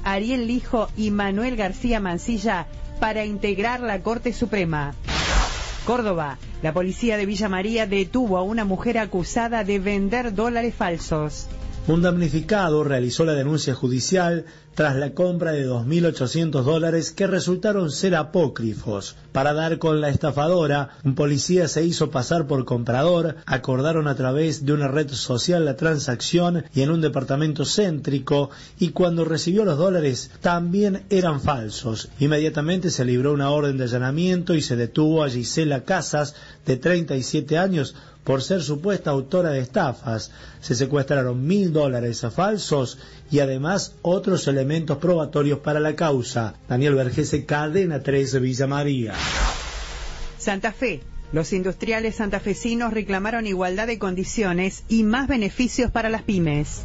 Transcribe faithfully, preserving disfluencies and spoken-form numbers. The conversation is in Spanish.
Ariel Lijo y Manuel García Mansilla para integrar la Corte Suprema. Córdoba, la policía de Villa María detuvo a una mujer acusada de vender dólares falsos. Un damnificado realizó la denuncia judicial tras la compra de dos mil ochocientos dólares que resultaron ser apócrifos. Para dar con la estafadora, un policía se hizo pasar por comprador, acordaron a través de una red social la transacción y en un departamento céntrico, y cuando recibió los dólares también eran falsos. Inmediatamente se libró una orden de allanamiento y se detuvo a Gisela Casas, de treinta y siete años, por ser supuesta autora de estafas. Se secuestraron mil dólares falsos y además otros elementos probatorios para la causa. Daniel Vergese, Cadena tres, Villa María. Santa Fe. Los industriales santafesinos reclamaron igualdad de condiciones y más beneficios para las pymes.